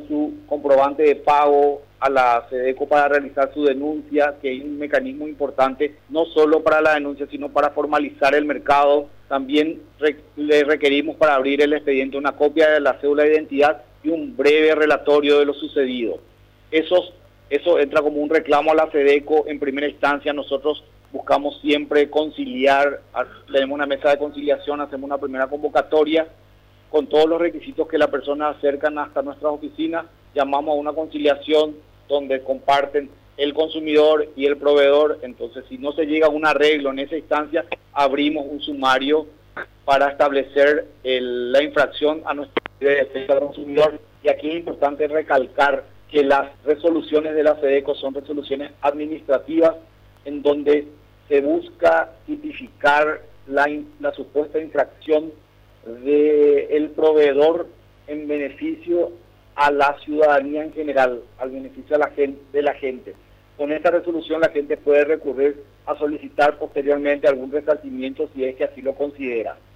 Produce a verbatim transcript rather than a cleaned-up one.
con su comprobante de pago a la SEDECO para realizar su denuncia, que es un mecanismo importante no solo para la denuncia, sino para formalizar el mercado. También re le requerimos para abrir el expediente una copia de la cédula de identidad y un breve relatorio de lo sucedido. Esos, eso entra como un reclamo a la SEDECO en primera instancia. Nosotros buscamos siempre conciliar, tenemos una mesa de conciliación, hacemos una primera convocatoria con todos los requisitos que la persona acercan hasta nuestras oficinas, llamamos a una conciliación donde comparten el consumidor y el proveedor. Entonces, si no se llega a un arreglo en esa instancia, abrimos un sumario para establecer el, la infracción a nuestra ley de defensa del consumidor. Y aquí es importante recalcar que las resoluciones de la SEDECO son resoluciones administrativas en donde se busca tipificar la, la supuesta infracción del proveedor en beneficio a la ciudadanía en general, al beneficio de la gente, de la gente. Con esta resolución la gente puede recurrir a solicitar posteriormente algún resarcimiento si es que así lo considera.